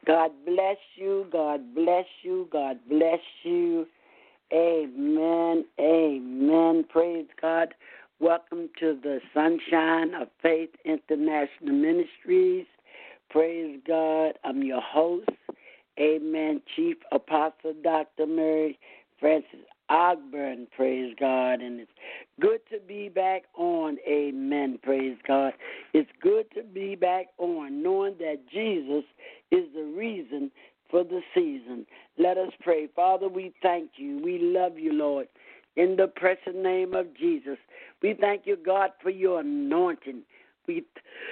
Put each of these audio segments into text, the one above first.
God bless you. God bless you. God bless you. Amen. Amen. Praise God. Welcome to the Sunshine of Faith International Ministries. Praise God. I'm your host. Amen. Chief Apostle Dr. Mary Francis Ogburn. Praise God. And it's good to be back on. Amen. Praise God. It's good to be back on, knowing that Jesus is the reason for the season. Let us pray. Father, we thank you. We love you, Lord. In the precious name of Jesus, we thank you, God, for your anointing. We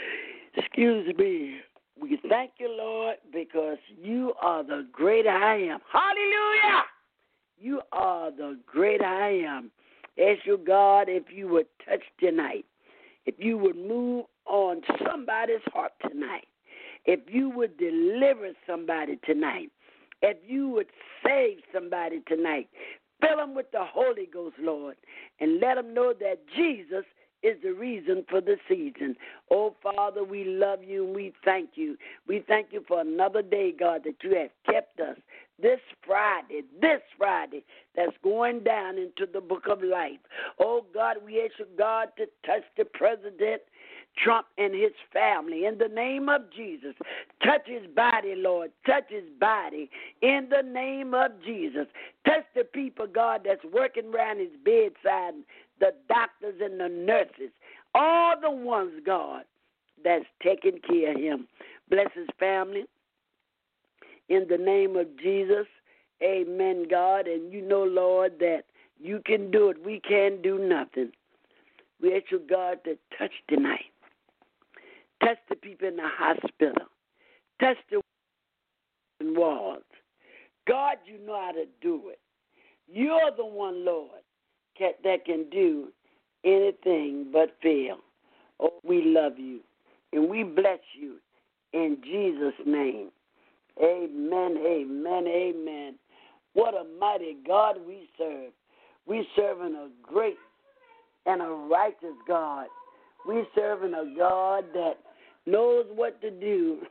thank you, Lord, because you are the great I am. Hallelujah! You are the great I am. Ask you, God, if you would touch tonight, if you would move on somebody's heart tonight, if you would deliver somebody tonight, if you would save somebody tonight, fill them with the Holy Ghost, Lord, and let them know that Jesus is the reason for the season. Oh, Father, we love you and we thank you. We thank you for another day, God, that you have kept us. This Friday, that's going down into the book of life. Oh, God, we ask you, God, to touch the President Trump and his family in the name of Jesus. Touch his body, Lord. Touch his body in the name of Jesus. Touch the people, God, that's working around his bedside, the doctors and the nurses, all the ones, God, that's taking care of him. Bless his family in the name of Jesus. Amen, God. And you know, Lord, that you can do it. We can't do nothing. We ask you, God, to touch tonight. Touch the people in the hospital. Touch the walls. God, you know how to do it. You're the one, Lord, that can do anything but fail. Oh, we love you, and we bless you in Jesus' name. Amen, amen, amen. What a mighty God we serve. We serving a great and a righteous God. We serving a God that knows what to do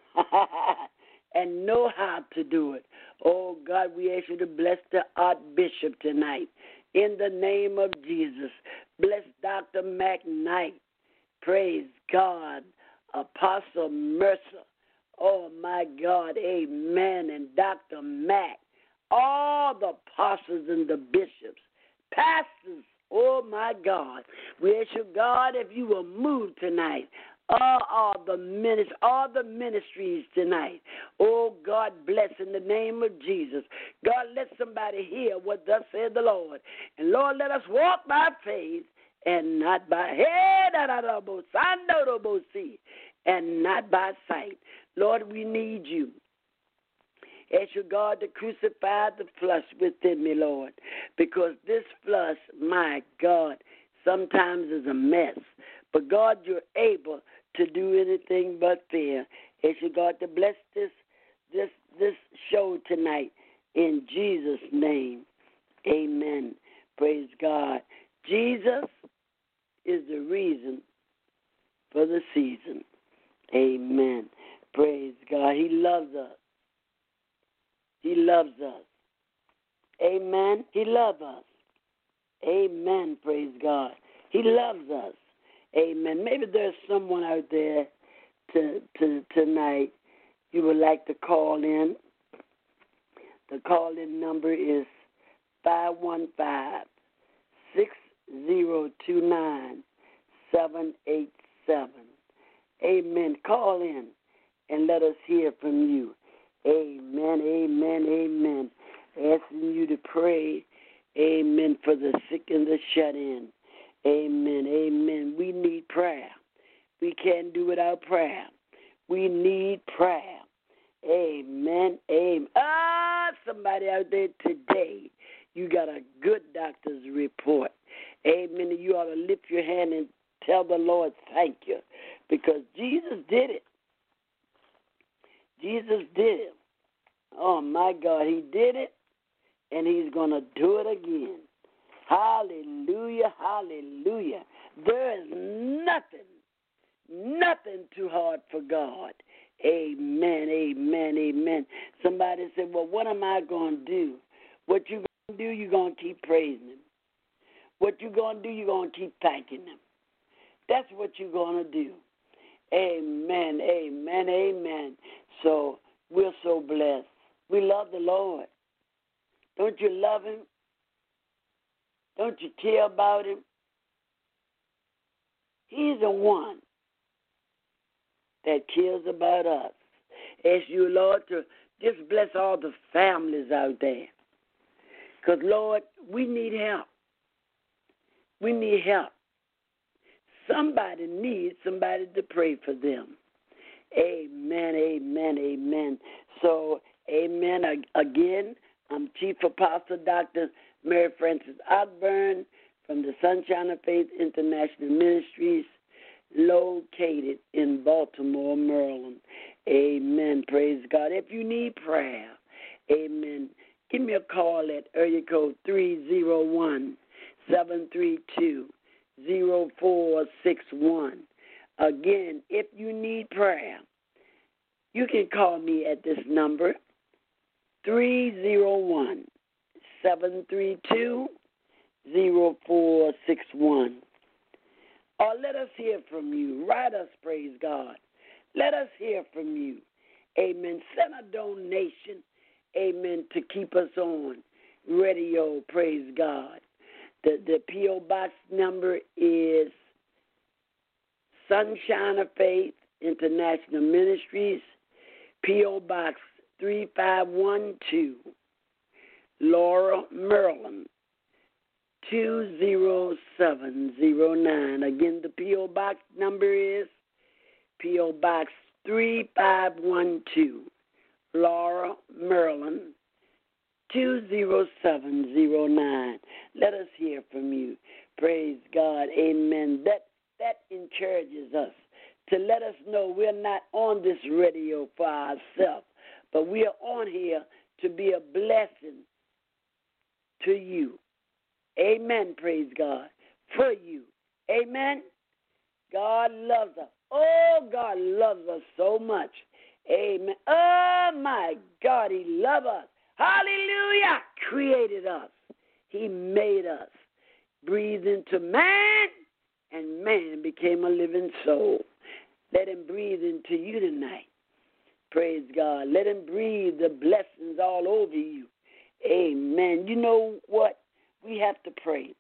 and know how to do it. Oh, God, we ask you to bless the Archbishop tonight in the name of Jesus. Bless Dr. McKnight. Praise God. Apostle Mercer. Oh, my God, amen. And Dr. Mack. All the apostles and the bishops. Pastors. Oh, my God. We ask you, God, if you will move tonight. All the ministries tonight. Oh, God bless in the name of Jesus. God, let somebody hear what thus said the Lord. And, Lord, let us walk by faith and not by and not by sight. Lord, we need you. Ask you, God, to crucify the flesh within me, Lord, because this flesh, my God, sometimes is a mess. But, God, you're able to do anything but fear. Ask you, God, to bless this show tonight in Jesus' name. Amen. Praise God. Jesus is the reason for the season. Amen. Praise God. He loves us. He loves us. Amen. He loves us. Amen. Praise God. He loves us. Amen. Maybe there's someone out there tonight you would like to call in. The call-in number is 515-6029-787. Amen. Call in and let us hear from you. Amen, amen, amen. Asking you to pray, amen, for the sick and the shut-in. Amen, amen. We need prayer. We can't do without prayer. We need prayer. Amen, amen. Somebody out there today, you got a good doctor's report. Amen. You ought to lift your hand and tell the Lord thank you, because Jesus did it. Jesus did it. Oh, my God, he did it, and he's going to do it again. Hallelujah, hallelujah. There is nothing too hard for God. Amen, amen, amen. Somebody said, well, what am I going to do? What you going to do, you're going to keep praising him. What you going to do, you're going to keep thanking him. That's what you're going to do. Amen, amen, amen. So we're so blessed. We love the Lord. Don't you love him? Don't you care about him? He's the one that cares about us. Ask you, Lord, to just bless all the families out there. Because, Lord, we need help. We need help. Somebody needs somebody to pray for them. Amen, amen, amen. So, amen. Again, I'm Chief Apostle Dr. Mary Frances Ogburn from the Sunshine of Faith International Ministries, located in Baltimore, Maryland. Amen. Praise God. If you need prayer, amen, give me a call at area code 301-732-0461. Again, if you need prayer, you can call me at this number, 301-732-0461. Or let us hear from you. Write us, praise God. Let us hear from you. Amen. Send a donation, amen, to keep us on radio, praise God. The P.O. Box number is Sunshine of Faith International Ministries, P.O. Box 3512, Laurel, Maryland, 20709. Again, the P.O. Box number is P.O. Box 3512, Laurel, Maryland, 20709. Let us hear from you. Praise God. Amen. That encourages us to let us know we're not on this radio for ourselves, but we are on here to be a blessing to you. Amen, praise God, for you. Amen. God loves us. Oh, God loves us so much. Amen. Oh, my God, he loves us. Hallelujah. Created us. He made us. Breathed into man, and man became a living soul. Let him breathe into you tonight. Praise God. Let him breathe the blessings all over you. Amen. You know what? We have to pray.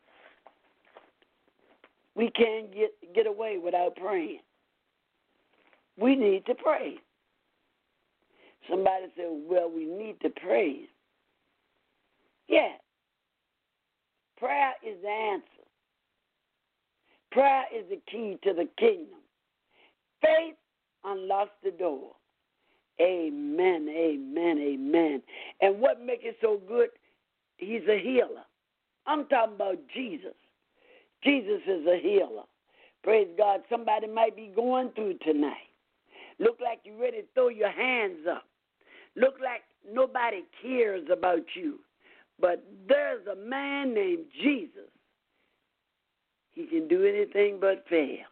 We can't get away without praying. We need to pray. Somebody said, well, we need to pray. Yeah. Prayer is the answer. Prayer is the key to the kingdom. Faith unlocks the door. Amen, amen, amen. And what makes it so good, he's a healer. I'm talking about Jesus. Jesus is a healer. Praise God. Somebody might be going through tonight. Look like you're ready to throw your hands up. Look like nobody cares about you. But there's a man named Jesus. He can do anything but fail.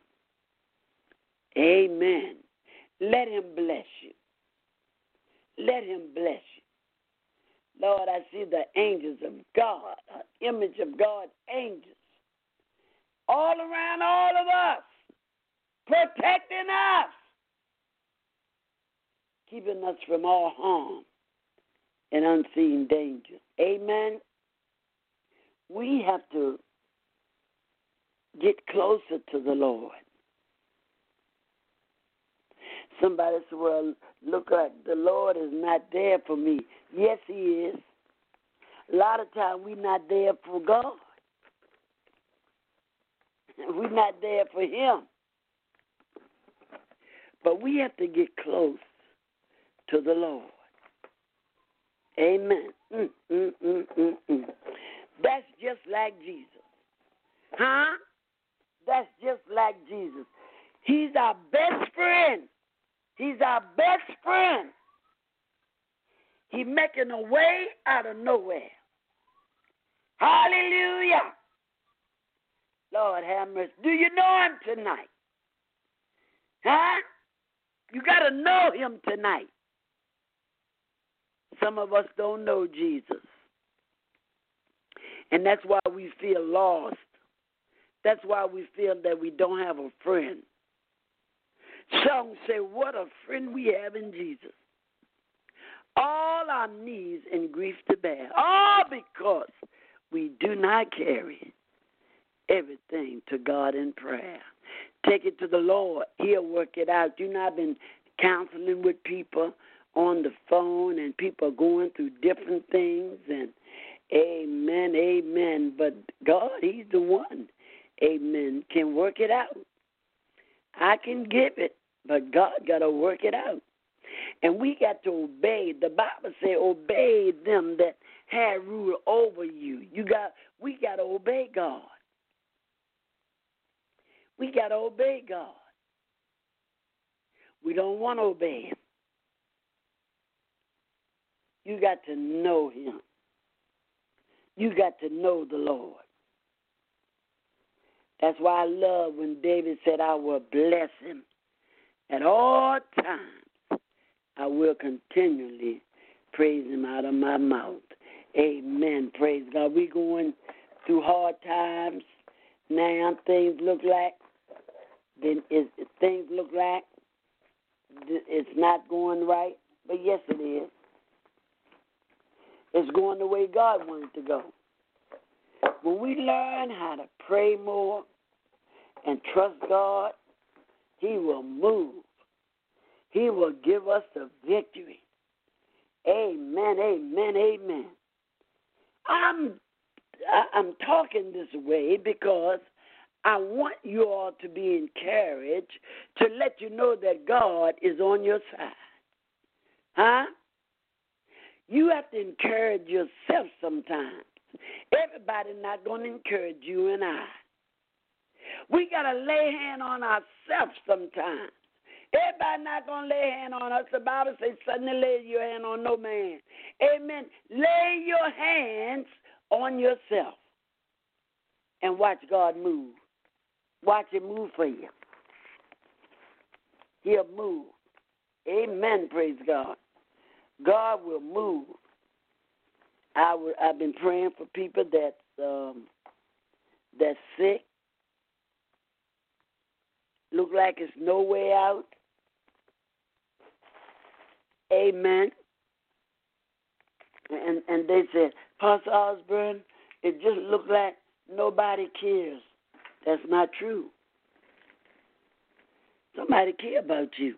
Amen. Let him bless you. Let him bless you. Lord, I see the angels of God, an image of God, angels, all around all of us, protecting us, keeping us from all harm and unseen danger. Amen. We have to get closer to the Lord. Somebody said, well, look like the Lord is not there for me. Yes, he is. A lot of times we're not there for God. We're not there for him. But we have to get close to the Lord. Amen. That's just like Jesus. Huh? That's just like Jesus. He's our best friend. He's our best friend. He's making a way out of nowhere. Hallelujah. Lord have mercy. Do you know him tonight? Huh? You got to know him tonight. Some of us don't know Jesus. And that's why we feel lost. That's why we feel that we don't have a friend. Some say, what a friend we have in Jesus. All our needs and grief to bear. All because we do not carry everything to God in prayer. Take it to the Lord. He'll work it out. You know, I've been counseling with people on the phone, and people are going through different things, and amen, amen. But God, he's the one, amen, can work it out. I can give it, but God got to work it out. And we got to obey. The Bible says, obey them that have rule over you. We got to obey God. We got to obey God. We don't want to obey him. You got to know him. You got to know the Lord. That's why I love when David said, I will bless him at all times. I will continually praise him out of my mouth. Amen. Praise God. We're going through hard times now. Things look like it's not going right, but yes, it is. It's going the way God wanted to go. When we learn how to pray more and trust God, he will move. He will give us the victory. Amen, amen, amen. I'm talking this way because I want you all to be encouraged, to let you know that God is on your side. Huh? You have to encourage yourself sometimes. Everybody's not going to encourage you and I. We got to lay hand on ourselves sometimes. Everybody not going to lay hand on us. The Bible says, suddenly lay your hand on no man. Amen. Lay your hands on yourself and watch God move. Watch him move for you. He'll move. Amen, praise God. God will move. I've been praying for people that's sick. Look like it's no way out. Amen. And they said, Pastor Osborne, it just looks like nobody cares. That's not true. Somebody care about you.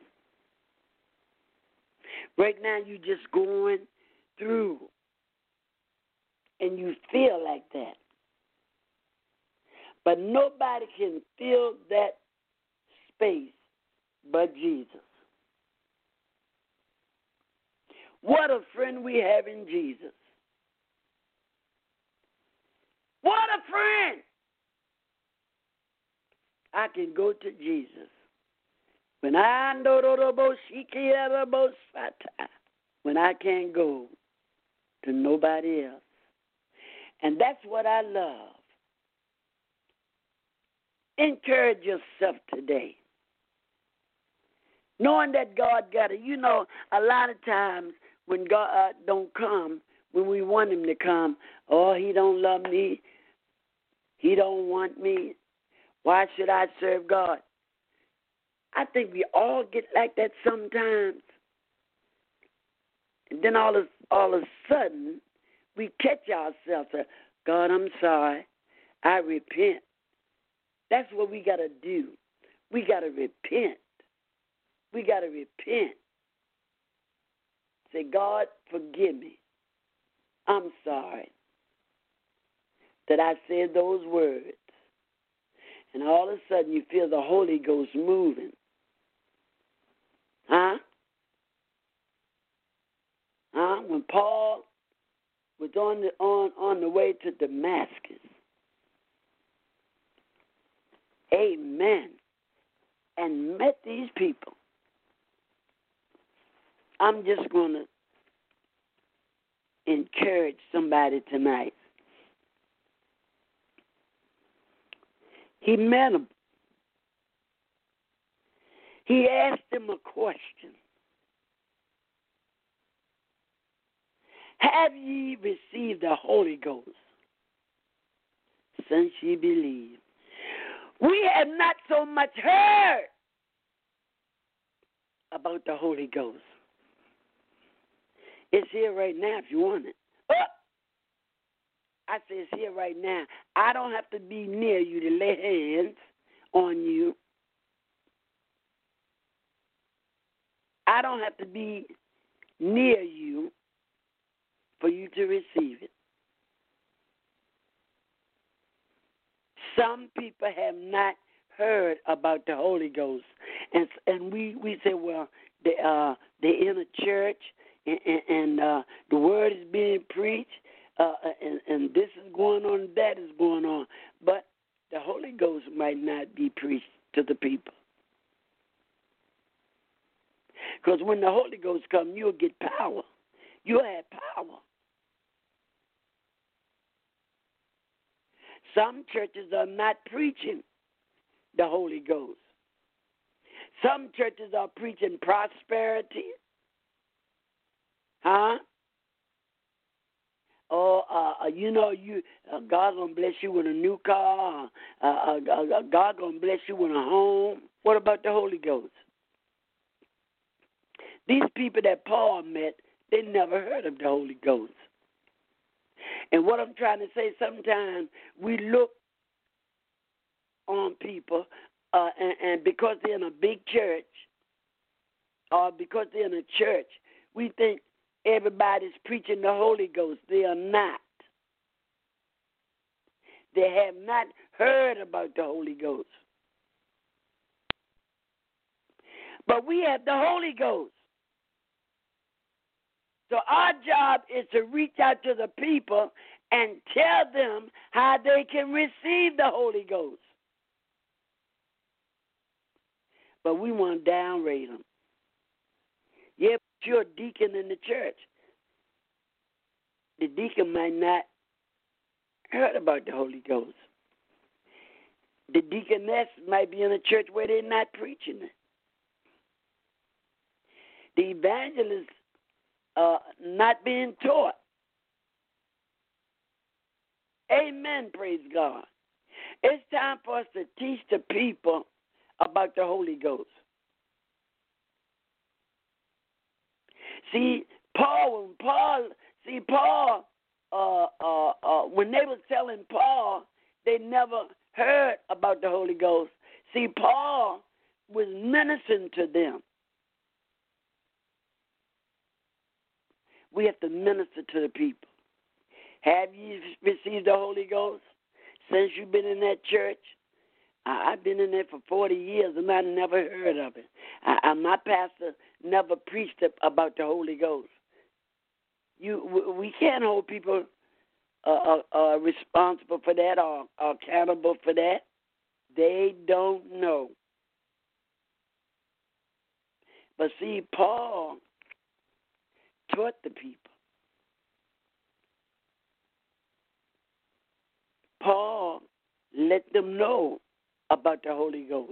Right now you're just going through and you feel like that. But nobody can fill that space but Jesus. What a friend we have in Jesus. What a friend! I can go to Jesus. When I can't go to nobody else. And that's what I love. Encourage yourself today. Knowing that God got it. You know, a lot of times when God don't come, when we want him to come, oh, he don't love me. He don't want me. Why should I serve God? I think we all get like that sometimes. And then all of a sudden, we catch ourselves. God, I'm sorry. I repent. That's what we got to do. We got to repent. We got to repent. Say, God, forgive me. I'm sorry that I said those words. And all of a sudden you feel the Holy Ghost moving. Huh? When Paul was on the way to Damascus. Amen. And met these people. I'm just going to encourage somebody tonight. He met them. He asked them a question. Have ye received the Holy Ghost since ye believe? We have not so much heard about the Holy Ghost. It's here right now if you want it. Oh! I say it's here right now. I don't have to be near you to lay hands on you. I don't have to be near you for you to receive it. Some people have not heard about the Holy Ghost, and we say, well, they're in a church, and the word is being preached, and this is going on, and that is going on, but the Holy Ghost might not be preached to the people. Because when the Holy Ghost comes, you'll get power. You'll have power. Some churches are not preaching the Holy Ghost. Some churches are preaching prosperity. Huh? Or, God's going to bless you with a new car. God's going to bless you with a home. What about the Holy Ghost? These people that Paul met, they never heard of the Holy Ghost. And what I'm trying to say, sometimes we look on people, and because they're in a big church, or because they're in a church, we think everybody's preaching the Holy Ghost. They are not. They have not heard about the Holy Ghost. But we have the Holy Ghost. So our job is to reach out to the people and tell them how they can receive the Holy Ghost. But we want to downrate them. Yeah, but you're a deacon in the church. The deacon might not heard about the Holy Ghost. The deaconess might be in a church where they're not preaching it. The evangelist not being taught. Amen, praise God. It's time for us to teach the people about the Holy Ghost. See, Paul, when they were telling Paul, they never heard about the Holy Ghost. See, Paul was ministering to them. We have to minister to the people. Have you received the Holy Ghost since you've been in that church? I've been in there for 40 years, and I never heard of it. My pastor never preached about the Holy Ghost. We can't hold people responsible for that or accountable for that. They don't know. But see, Paul taught the people. Paul let them know about the Holy Ghost.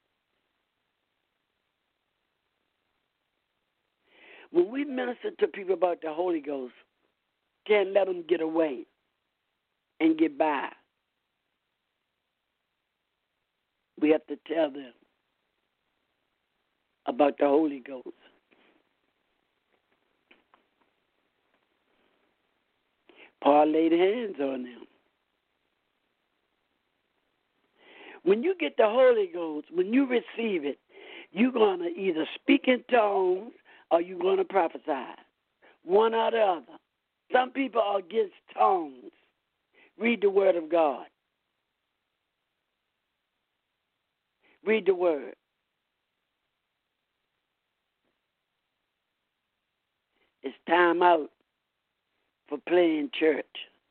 When we minister to people about the Holy Ghost, can't let them get away and get by. We have to tell them about the Holy Ghost. Paul laid hands on them. When you get the Holy Ghost, when you receive it, you're going to either speak in tongues or you're going to prophesy. One or the other. Some people are against tongues. Read the Word of God. Read the Word. It's time out for playing church.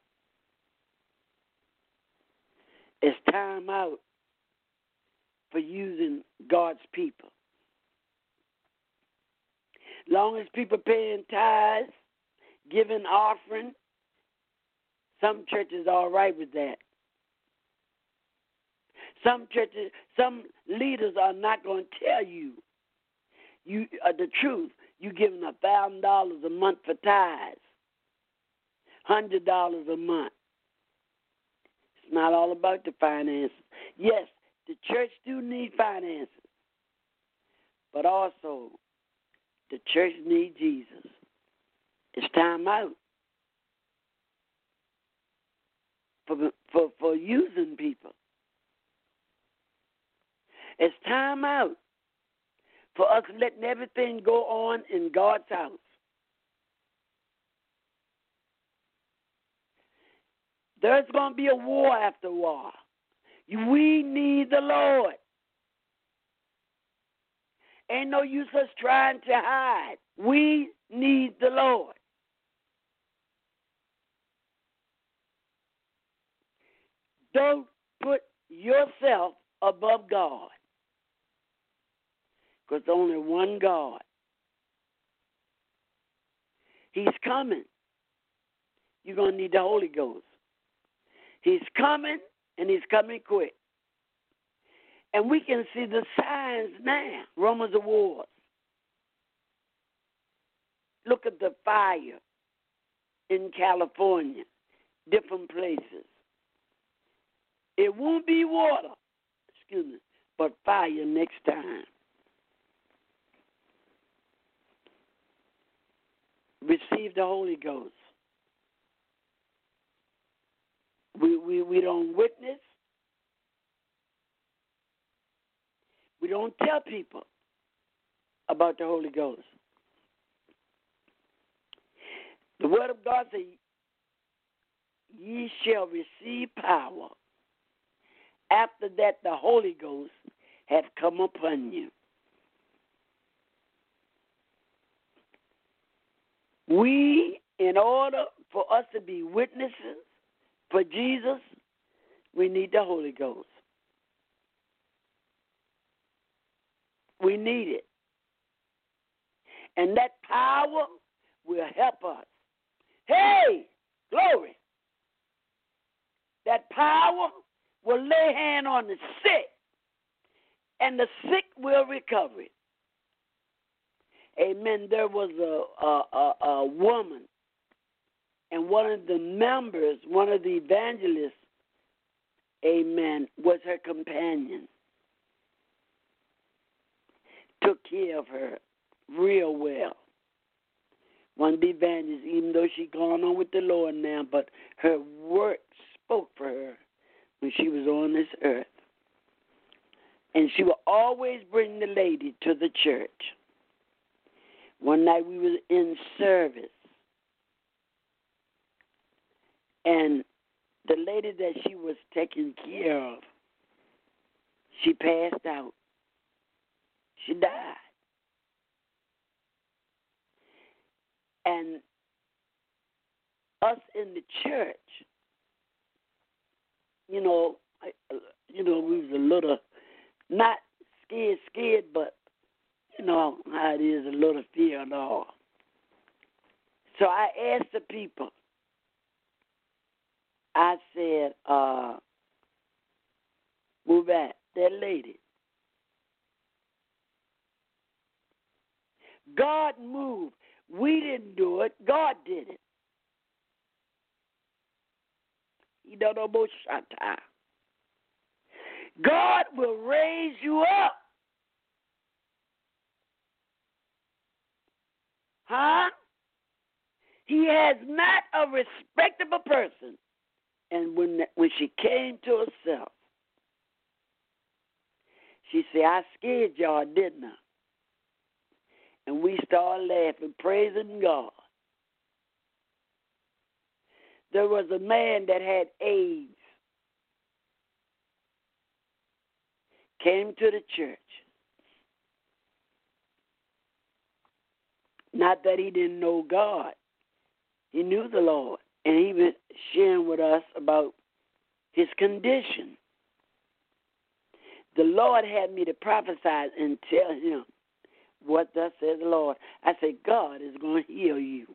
It's time out for using God's people. Long as people paying tithes, giving offering, some churches are all right with that. Some churches, some leaders are not going to tell you You the truth. You giving $1,000 a month for tithes, $100 a month. It's not all about the finances. Yes, the church do need finances, but also the church needs Jesus. It's time out for using people. It's time out for us letting everything go on in God's house. There's going to be a war after war. We need the Lord. Ain't no use us trying to hide. We need the Lord. Don't put yourself above God. Because only one God. He's coming. You're going to need the Holy Ghost. He's coming, and he's coming quick. And we can see the signs now. Rumors of wars. Look at the fire in California, different places. It won't be water, but fire next time. Receive the Holy Ghost. We don't witness. We don't tell people about the Holy Ghost. The Word of God says, ye shall receive power. After that, the Holy Ghost have come upon you. We, in order for us to be witnesses for Jesus, we need the Holy Ghost. We need it. And that power will help us. Hey, glory. That power will lay hand on the sick, and the sick will recover it. Amen. There was a woman, and one of the members, one of the evangelists, amen, was her companion. Took care of her real well. One of the evangelists, even though she gone on with the Lord now, but her work spoke for her when she was on this earth. And she would always bring the lady to the church. One night we were in service, and the lady that she was taking care of, she passed out. She died. And us in the church, we was a little, not scared, but you know how it is, a little fear and all. So I asked the people, I said, move back, that lady. God moved. We didn't do it. God did it. He don't know about Shatta. God will raise you up. Huh? He has not a respectable person. And when she came to herself, she said, I scared y'all, didn't I? And we started laughing, praising God. There was a man that had AIDS. Came to the church. Not that he didn't know God. He knew the Lord. And he was sharing with us about his condition. The Lord had me to prophesy and tell him, what thus says the Lord. I said, God is going to heal you.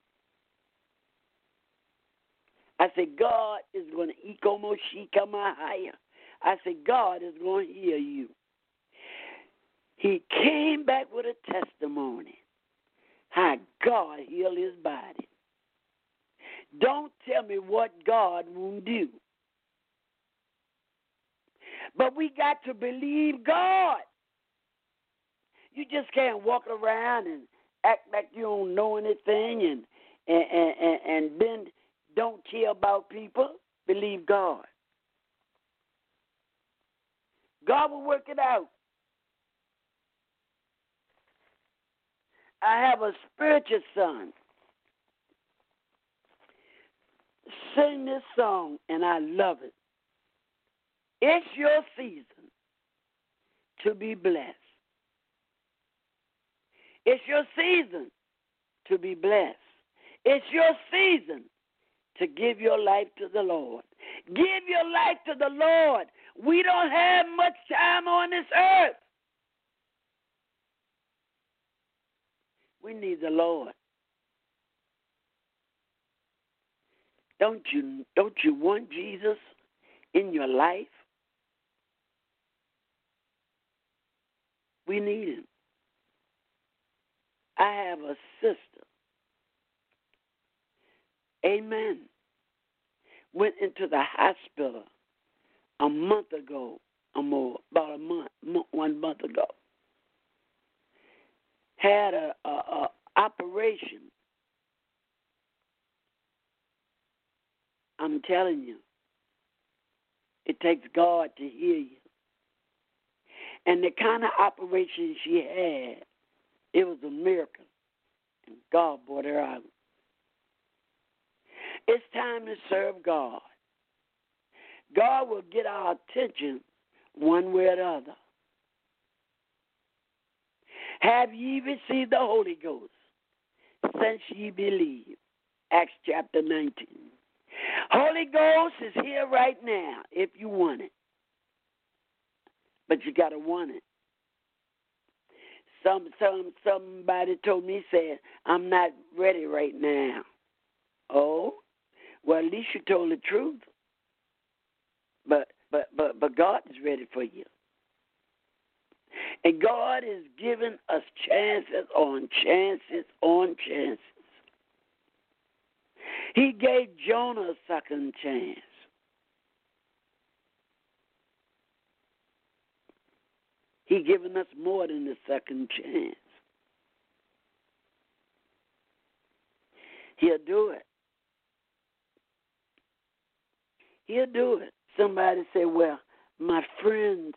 I said, God is going to ikomoshika mahaya. I said, God is going to heal you. He came back with a testimony how God healed his body. Don't tell me what God won't do. But we got to believe God. You just can't walk around and act like you don't know anything and then don't care about people. Believe God. God will work it out. I have a spiritual son. Sing this song, and I love it. It's your season to be blessed. It's your season to be blessed. It's your season to give your life to the Lord. Give your life to the Lord. We don't have much time on this earth. We need the Lord. Don't you want Jesus in your life? We need him. I have a sister. Amen. Went into the hospital a month ago or more, about 1 month ago. Had a operation. I'm telling you, it takes God to heal you. And the kind of operation she had, it was a miracle. And God brought her out. It's time to serve God. God will get our attention one way or the other. Have ye received the Holy Ghost since ye believe? Acts chapter 19. Holy Ghost is here right now if you want it. But you got to want it. Somebody told me, said, I'm not ready right now. Oh, well, at least you told the truth. But God is ready for you. And God is giving us chances on chances on chances. He gave Jonah a second chance. He's given us more than a second chance. He'll do it. He'll do it. Somebody say, well, my friends,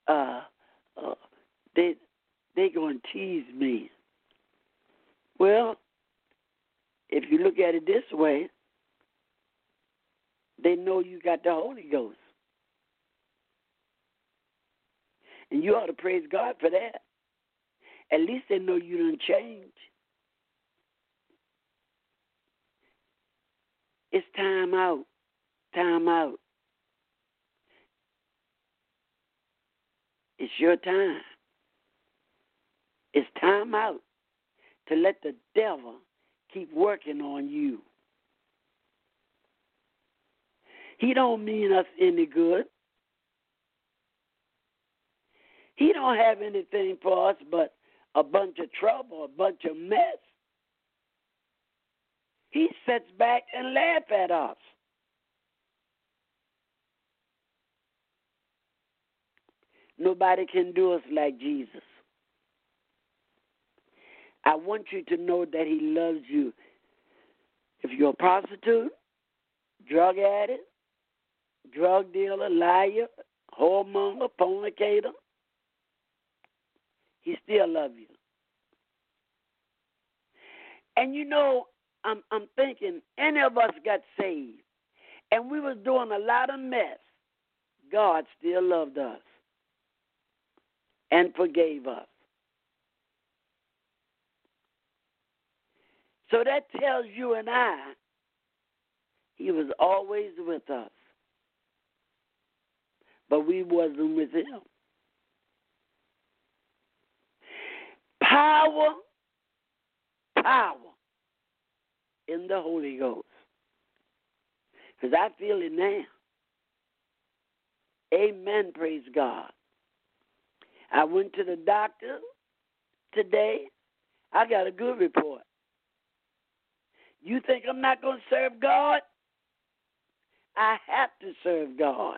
they going to tease me. Well, if you look at it this way, they know you got the Holy Ghost. And you ought to praise God for that. At least they know you done changed. It's time out. Time out. It's your time. It's time out to let the devil keep working on you. He don't mean us any good. He don't have anything for us but a bunch of trouble, a bunch of mess. He sits back and laughs at us. Nobody can do us like Jesus. I want you to know that he loves you. If you're a prostitute, drug addict, drug dealer, liar, whoremonger, fornicator, he still loves you. And you know, I'm thinking, any of us got saved, and we was doing a lot of mess, God still loved us and forgave us. So that tells you and I, he was always with us, but we wasn't with him. Power in the Holy Ghost. Because I feel it now. Amen, praise God. I went to the doctor today. I got a good report. You think I'm not going to serve God? I have to serve God.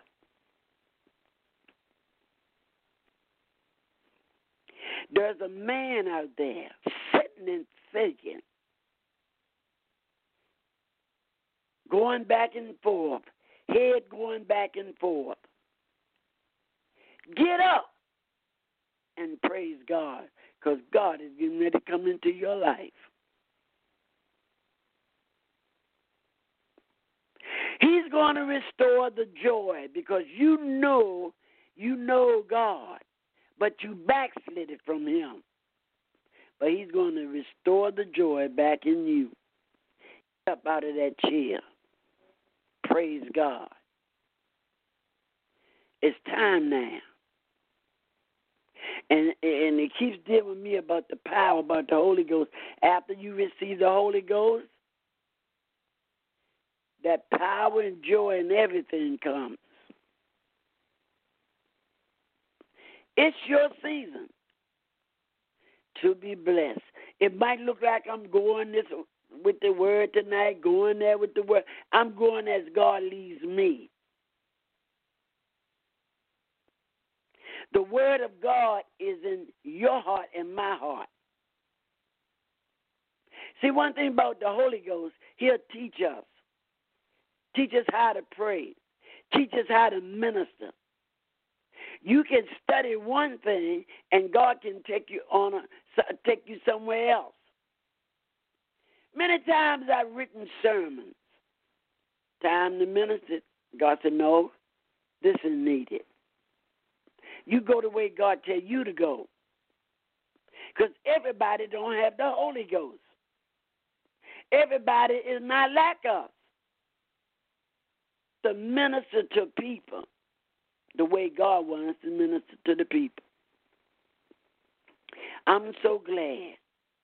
There's a man out there sitting and thinking, going back and forth, head going back and forth. Get up and praise God, because God is getting ready to come into your life. He's going to restore the joy, because you know God, but you backslid from him. But he's going to restore the joy back in you. Get up out of that chair. Praise God. It's time now. And it keeps dealing with me about the power, about the Holy Ghost. After you receive the Holy Ghost, that power and joy and everything comes. It's your season to be blessed. It might look like I'm going this with the word tonight, going there with the word. I'm going as God leads me. The word of God is in your heart and my heart. See, one thing about the Holy Ghost, he'll teach us. Teach us how to pray. Teach us how to minister. You can study one thing, and God can take you somewhere else. Many times I've written sermons. Time to minister. God said, no, this is needed. You go the way God tell you to go. Because everybody don't have the Holy Ghost. Everybody is not like us. To minister to people the way God wants to minister to the people. I'm so glad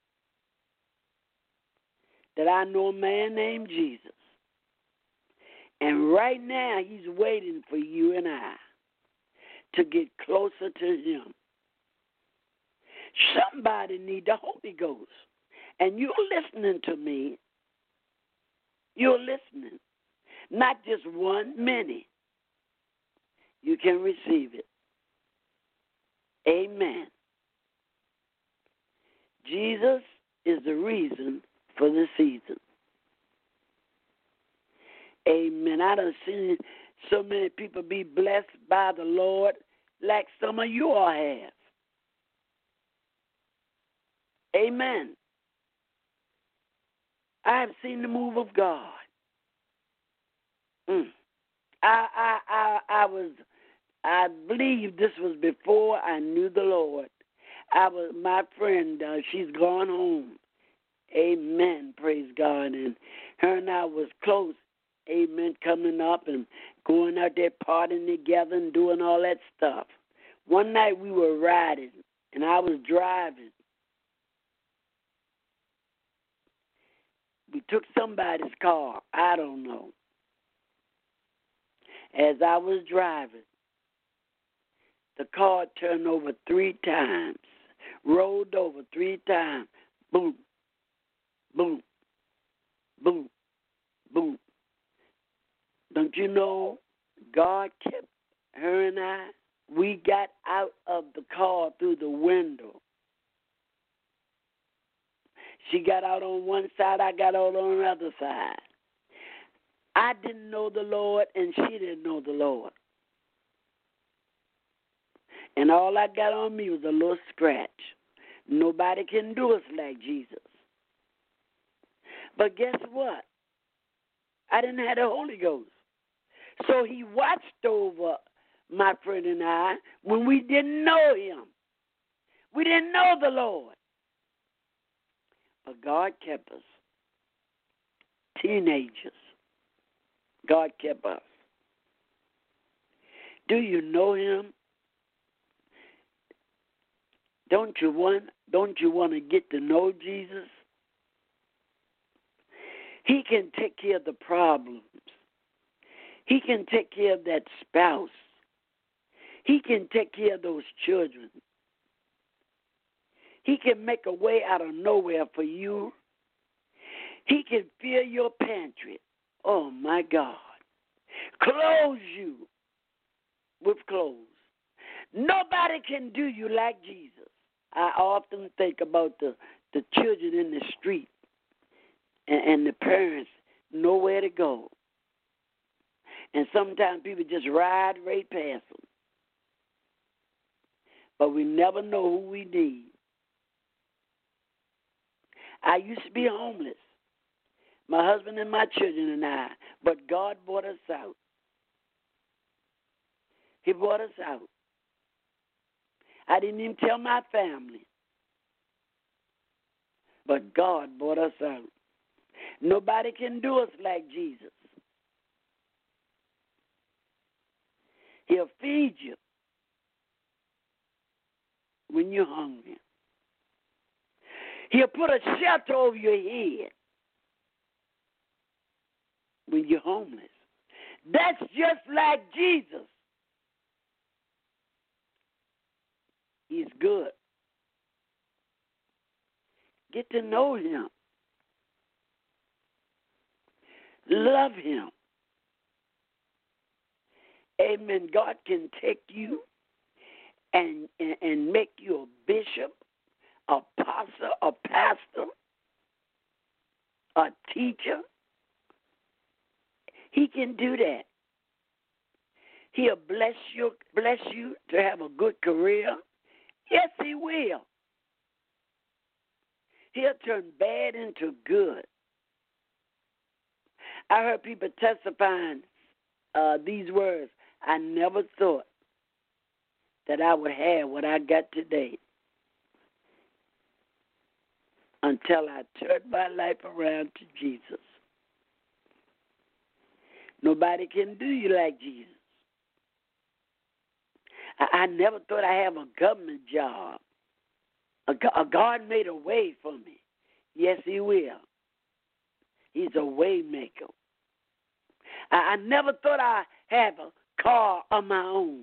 that I know a man named Jesus. And right now he's waiting for you and I to get closer to him. Somebody need the Holy Ghost. And you're listening to me. You're listening. Not just one, many. You can receive it. Amen. Jesus is the reason for the season. Amen. I done seen so many people be blessed by the Lord like some of you all have. Amen. I have seen the move of God. I believe this was before I knew the Lord. My friend, she's gone home. Amen. Praise God. And her and I was close. Amen. Coming up and going out there partying together and doing all that stuff. One night we were riding and I was driving. We took somebody's car. I don't know. As I was driving, the car turned over 3 times, rolled over 3 times. Boom, boom, boom, boom. Don't you know God kept her and I? We got out of the car through the window. She got out on one side, I got out on the other side. I didn't know the Lord, and she didn't know the Lord. And all I got on me was a little scratch. Nobody can do us like Jesus. But guess what? I didn't have the Holy Ghost. So he watched over my friend and I when we didn't know him. We didn't know the Lord. But God kept us. Teenagers. God kept us. Do you know him? Don't you want to get to know Jesus? He can take care of the problems. He can take care of that spouse. He can take care of those children. He can make a way out of nowhere for you. He can fill your pantry. Oh, my God. Clothe you with clothes. Nobody can do you like Jesus. I often think about the children in the street and the parents nowhere to go. And sometimes people just ride right past them. But we never know who we need. I used to be homeless, my husband and my children and I, but God brought us out. He brought us out. I didn't even tell my family, but God brought us out. Nobody can do us like Jesus. He'll feed you when you're hungry. He'll put a shelter over your head when you're homeless. That's just like Jesus. He's good. Get to know him. Love him. Amen. God can take you and make you a bishop, apostle, a pastor, a teacher. He can do that. He'll bless you to have a good career. Yes, he will. He'll turn bad into good. I heard people testifying these words. I never thought that I would have what I got today until I turned my life around to Jesus. Nobody can do you like Jesus. I never thought I'd have a government job. God made a way for me. Yes, he will. He's a way maker. I never thought I'd have a car of my own.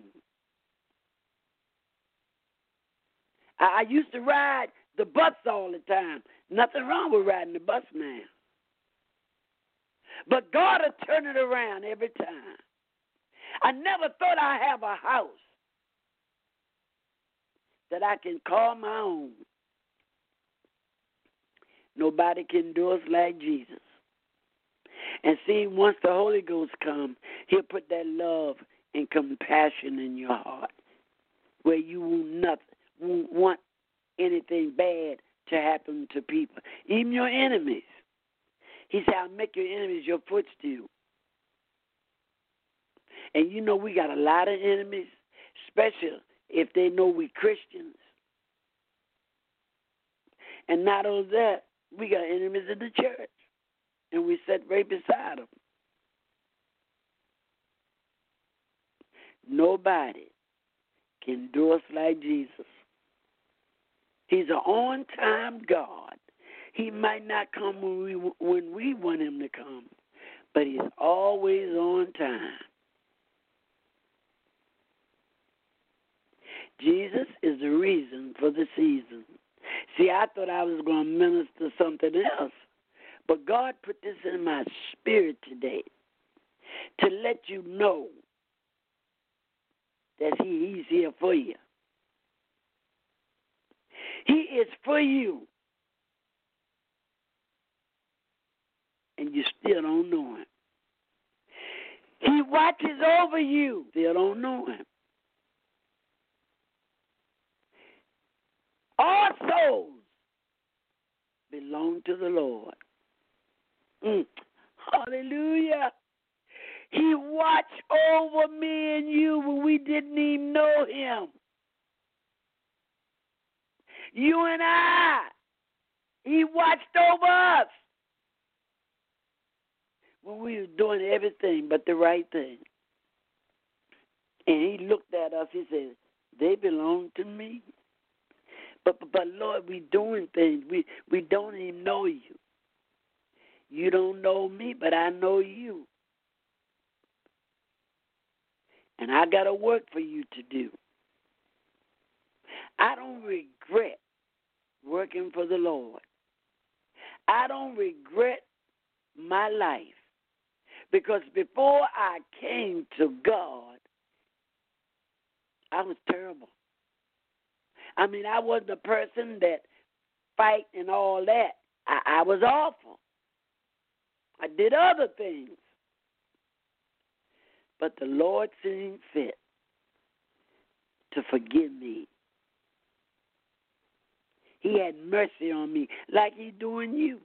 I used to ride the bus all the time. Nothing wrong with riding the bus now. But God will turn it around every time. I never thought I'd have a house that I can call my own. Nobody can do us like Jesus. And see, once the Holy Ghost comes, he'll put that love and compassion in your heart where you won't want anything bad to happen to people, even your enemies. He said, I'll make your enemies your footstool. And you know we got a lot of enemies, especially if they know we Christians. And not only that, we got enemies in the church. And we sit right beside them. Nobody can do us like Jesus. He's an on-time God. He might not come when we want him to come, but he's always on time. Jesus is the reason for the season. See, I thought I was going to minister something else, but God put this in my spirit today to let you know that he's here for you. He is for you. And you still don't know him. He watches over you. Still don't know him. All souls belong to the Lord. Hallelujah. He watched over me and you when we didn't even know him. You and I. He watched over us when we were doing everything but the right thing. And he looked at us, he said, they belong to me. But Lord, we doing things. We don't even know you. You don't know me, but I know you. And I got a work for you to do. I don't regret working for the Lord. I don't regret my life because before I came to God, I was terrible. I mean, I wasn't a person that fight and all that. I was awful. I did other things. But the Lord seemed fit to forgive me. He had mercy on me like he's doing you.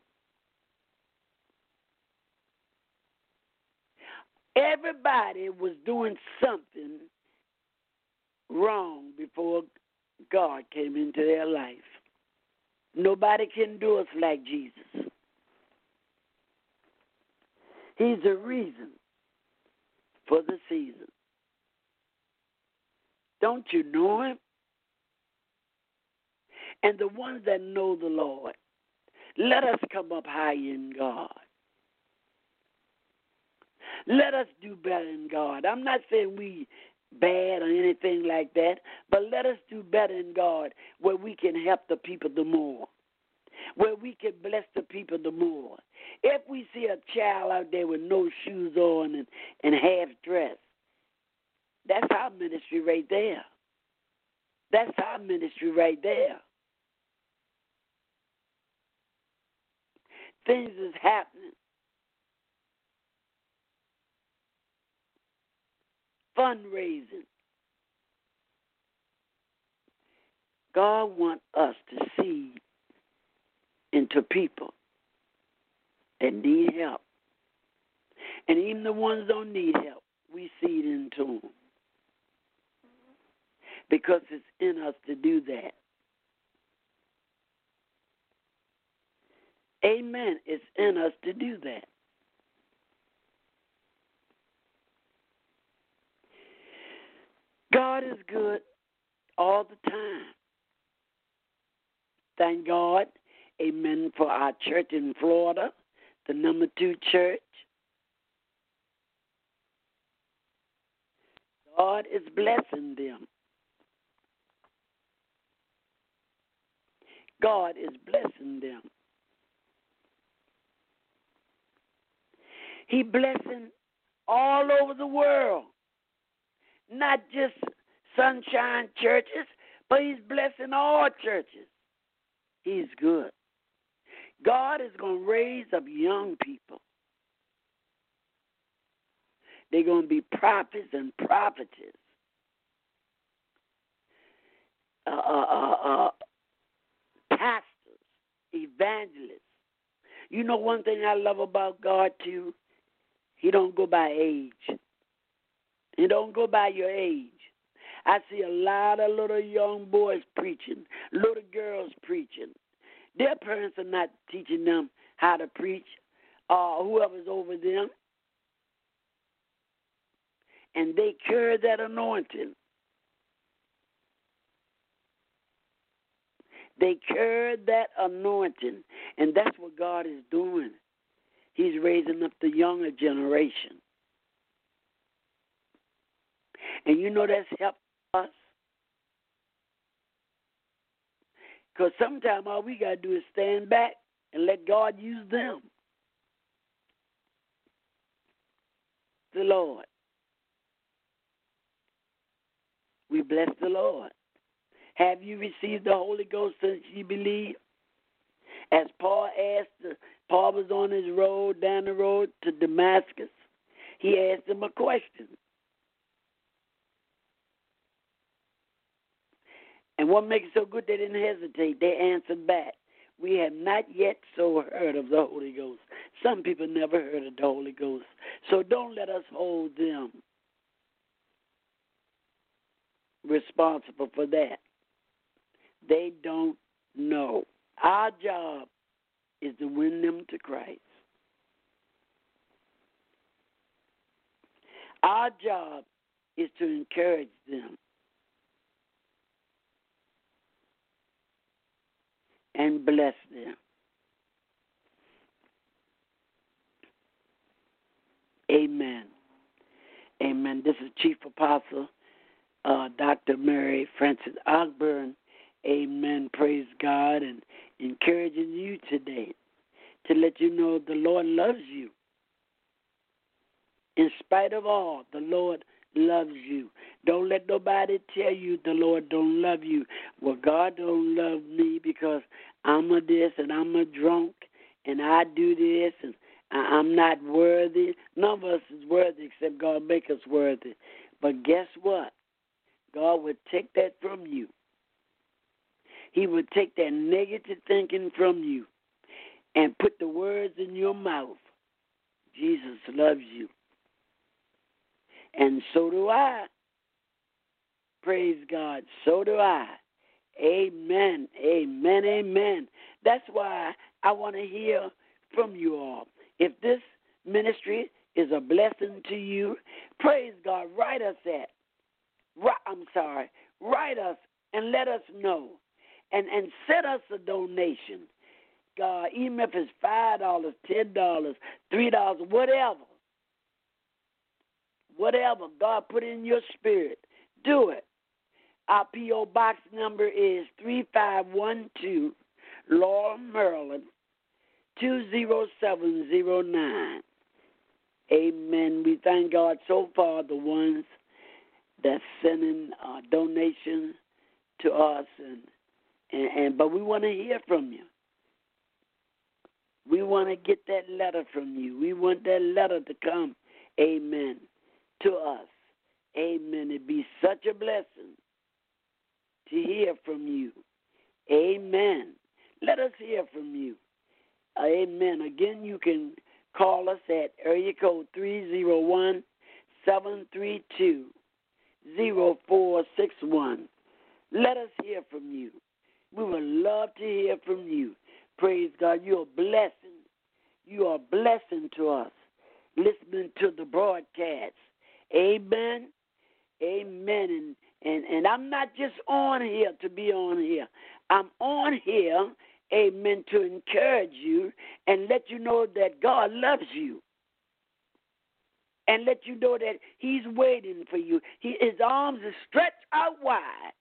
Everybody was doing something wrong before God came into their life. Nobody can do us like Jesus. He's the reason for the season. Don't you know him? And the ones that know the Lord, let us come up high in God. Let us do better in God. I'm not saying we bad or anything like that, but let us do better in God where we can help the people the more, where we can bless the people the more. If we see a child out there with no shoes on and half dressed, that's our ministry right there. That's our ministry right there. Things is happening. Fundraising. God wants us to see into people that need help. And even the ones that don't need help, we seed into them. Because it's in us to do that. Amen. It's in us to do that. God is good all the time. Thank God, amen, for our church in Florida, the number 2 church. God is blessing them. God is blessing them. He blessing all over the world. Not just Sunshine churches, but he's blessing all churches. He's good. God is going to raise up young people. They're going to be prophets and prophetess. Pastors, evangelists. You know one thing I love about God too? He don't go by age. He don't go by your age. I see a lot of little young boys preaching, little girls preaching. Their parents are not teaching them how to preach, whoever's over them. And they carry that anointing. They carry that anointing, and that's what God is doing. He's raising up the younger generation. And you know that's helped us. Because sometimes all we got to do is stand back and let God use them. The Lord. We bless the Lord. Have you received the Holy Ghost since you believe? As Paul Paul was on his road, down the road to Damascus, he asked him a question. And what makes it so good, they didn't hesitate. They answered back. We have not yet so heard of the Holy Ghost. Some people never heard of the Holy Ghost. So don't let us hold them responsible for that. They don't know. Our job is to win them to Christ. Our job is to encourage them and bless them. Amen. Amen. This is Chief Apostle Dr. Mary Frances Ogburn, Amen. Praise God, and encouraging you today to let you know the Lord loves you. In spite of all, the Lord loves you. Don't let nobody tell you the Lord don't love you. Well, God don't love me because I'm a this and I'm a drunk and I do this and I'm not worthy. None of us is worthy except God make us worthy. But guess what? God would take that from you. He would take that negative thinking from you and put the words in your mouth. Jesus loves you. And so do I. Praise God. So do I. Amen. Amen. Amen. That's why I want to hear from you all. If this ministry is a blessing to you, praise God. Write us and let us know. And send us a donation. God, even if it's $5, $10, $3, whatever God put in your spirit, do it. Our P.O. Box number is 3512, Laurel, Maryland, 20709. Amen. We thank God so far, the ones that's sending donations to us, but we want to hear from you. We want to get that letter from you. We want that letter to come, amen, to us. Amen. It'd be such a blessing to hear from you. Amen. Let us hear from you. Amen. Again, you can call us at area code 301-732-0461. Let us hear from you. We would love to hear from you. Praise God. You're a blessing. You are a blessing to us listening to the broadcast. Amen. Amen. And I'm not just on here to be on here. I'm on here, amen, to encourage you and let you know that God loves you. And let you know that he's waiting for you. His arms are stretched out wide.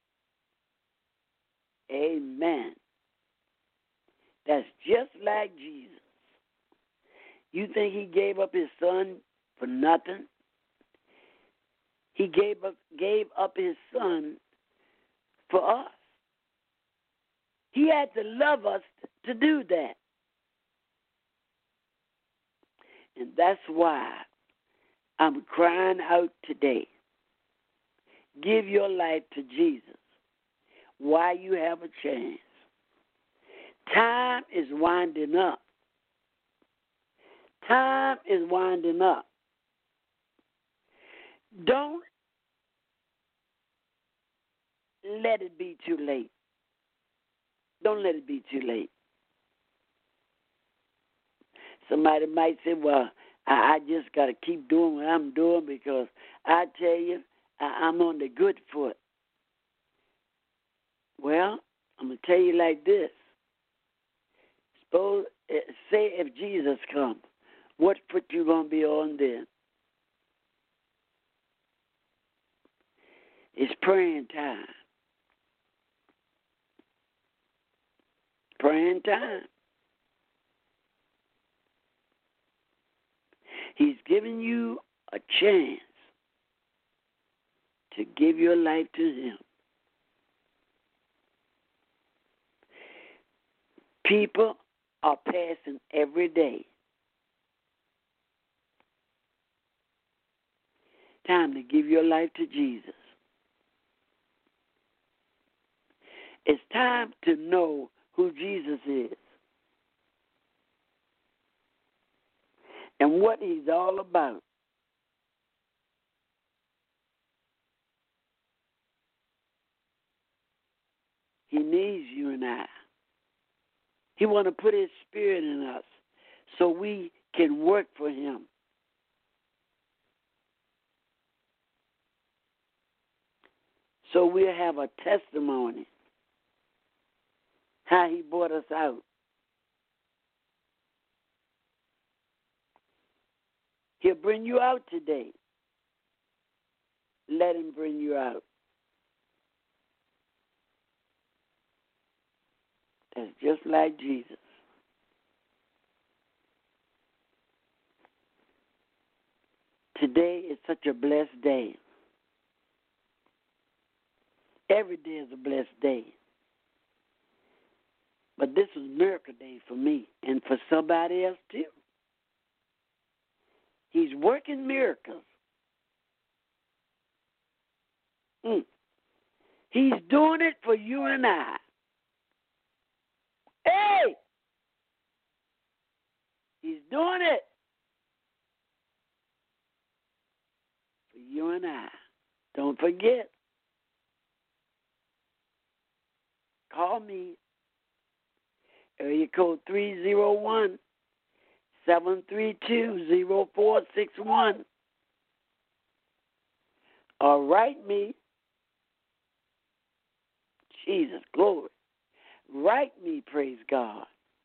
Amen. That's just like Jesus. You think he gave up his son for nothing? He gave up his son for us. He had to love us to do that. And that's why I'm crying out today. Give your life to Jesus while you have a chance. Time is winding up. Time is winding up. Don't let it be too late. Don't let it be too late. Somebody might say, well, I just got to keep doing what I'm doing because I tell you, I'm on the good foot. Well, I'm going to tell you like this. Say if Jesus comes, what foot you going to be on then? It's praying time. Praying time. He's giving you a chance to give your life to him. People are passing every day. Time to give your life to Jesus. It's time to know who Jesus is and what he's all about. He needs you and I. He wants to put his spirit in us so we can work for him. So we'll have a testimony how he brought us out. He'll bring you out today. Let him bring you out. It's just like Jesus. Today is such a blessed day. Every day is a blessed day. But this was Miracle Day for me and for somebody else too. He's working miracles. He's doing it for you and I. Hey! He's doing it for you and I. Don't forget. Call me. Area code 301-732-0461. Or write me. Jesus, glory. Write me, praise God.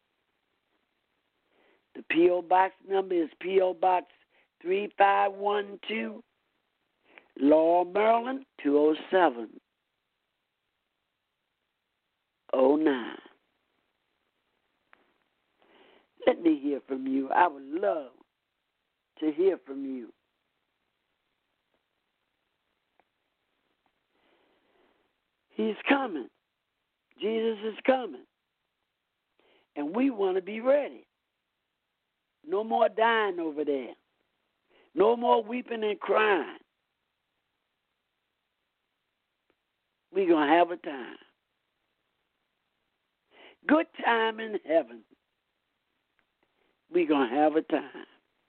The P.O. Box number is P.O. Box 3512, Laurel, Maryland, 20709. Let me hear from you. I would love to hear from you. He's coming. Jesus is coming. And we want to be ready. No more dying over there. No more weeping and crying. We're going to have a time. Good time in heaven. We're going to have a time.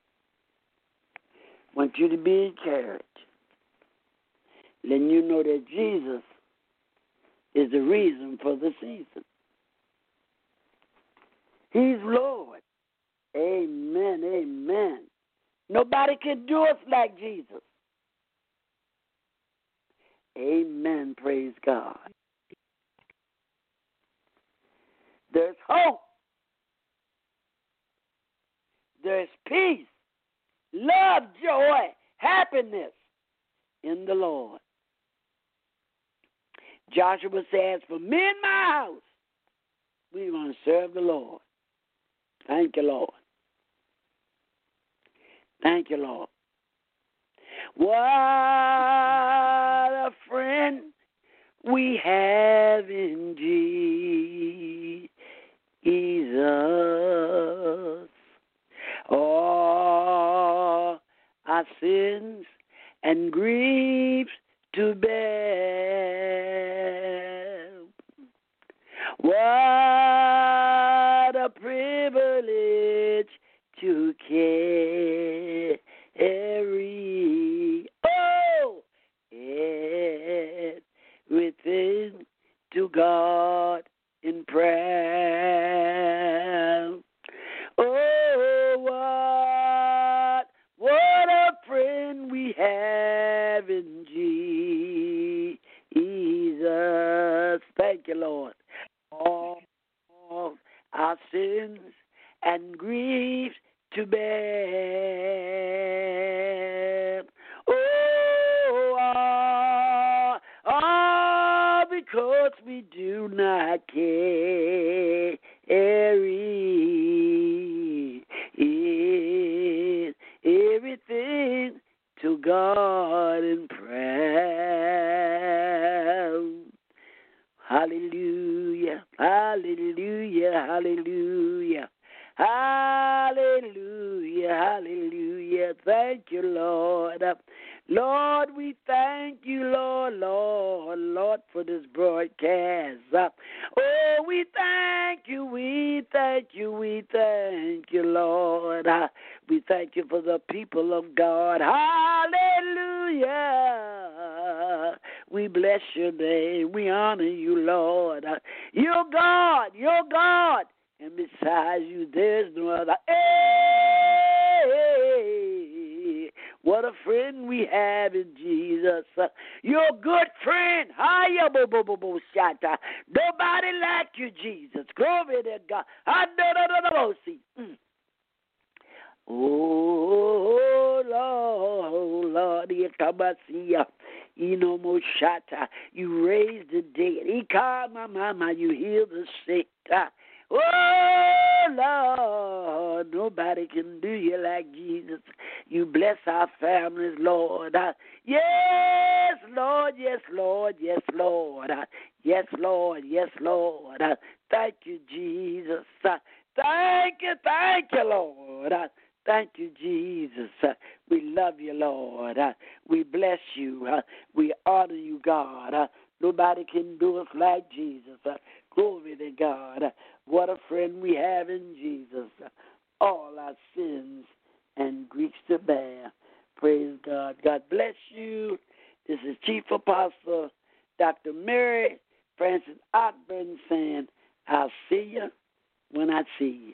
Want you to be encouraged. Letting you know that Jesus is the reason for the season. He's Lord. Amen, amen. Nobody can do us like Jesus. Amen, praise God. There's hope. There's peace, love, joy, happiness in the Lord. Joshua says, for me and my house, we're going to serve the Lord. Thank you, Lord. Thank you, Lord. What a friend we have in Jesus. All our sins and griefs to bear. What a privilege to carry. Oh, everything to God in prayer. Oh, what a friend we have in Jesus. Thank you, Lord. All our sins and griefs to bear. Oh, because we do not carry everything to God in prayer. Hallelujah, hallelujah, hallelujah. Hallelujah, hallelujah. Thank you, Lord. Lord, we thank you, Lord, for this broadcast. Oh, we thank you, Lord. We thank you for the people of God. Hallelujah. We bless your name. We honor you, Lord. You're God. And besides you, there's no other. Hey, what a friend we have in Jesus. You're a good friend. Hiya, bo bo bo bo shata. Nobody like you, Jesus. Glory to God. Oh, Lord, you raised the dead. You heal the sick. Oh, Lord, nobody can do you like Jesus. You bless our families, Lord. Yes, Lord, yes, Lord, yes, Lord. Yes, Lord, yes, Lord. Thank you, Jesus. Thank you, Lord. Thank you, Jesus. We love you, Lord. We bless you. We honor you, God. Nobody can do us like Jesus. Glory to God. What a friend we have in Jesus. All our sins and griefs to bear. Praise God. God bless you. This is Chief Apostle Dr. Mary Francis Osborne saying, I'll see you when I see you.